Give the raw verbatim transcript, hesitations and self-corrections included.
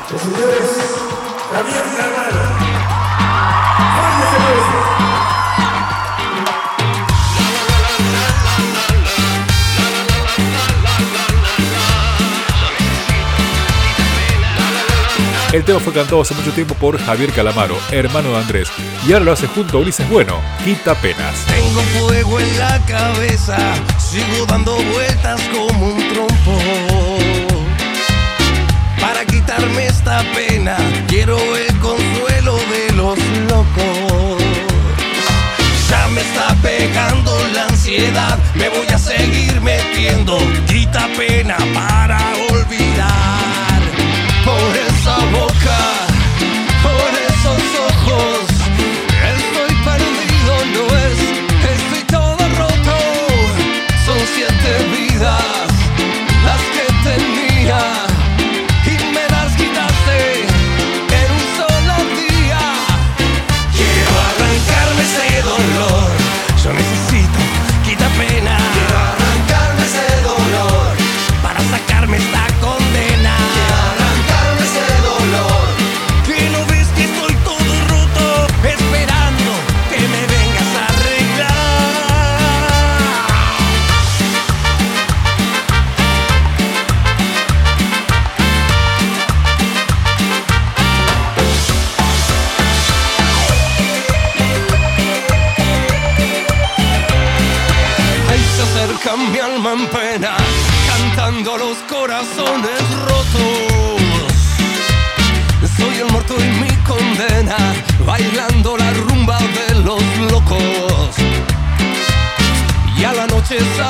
Los señores Javier Calamaro. ¡Fuerte ese aplauso! El tema fue cantado hace mucho tiempo por Javier Calamaro, hermano de Andrés, y ahora lo hace junto a Ulises Bueno, Quita Penas. Tengo fuego en la cabeza, sigo dando vueltas como un trompo. Para quitarme esta pena, quiero el consuelo de los locos. Ya me está pegando la ansiedad, me voy a seguir metiendo. Quita pena para olvidar. Por esa boca, por esos ojos, estoy perdido, no es, estoy todo roto. Son siete vidas las que tenía y me las quitaste en un solo día. Quiero arrancarme ese dolor, yo necesito quita pena. Quiero arrancarme ese dolor para sacarme esta condena. Que no ves que estoy todo roto, esperando que me vengas a arreglar. Ahí se acerca mi alma en pena, cantando los corazones rotos. Soy el muerto y mi condena, bailando la rumba de los locos. Y a la noche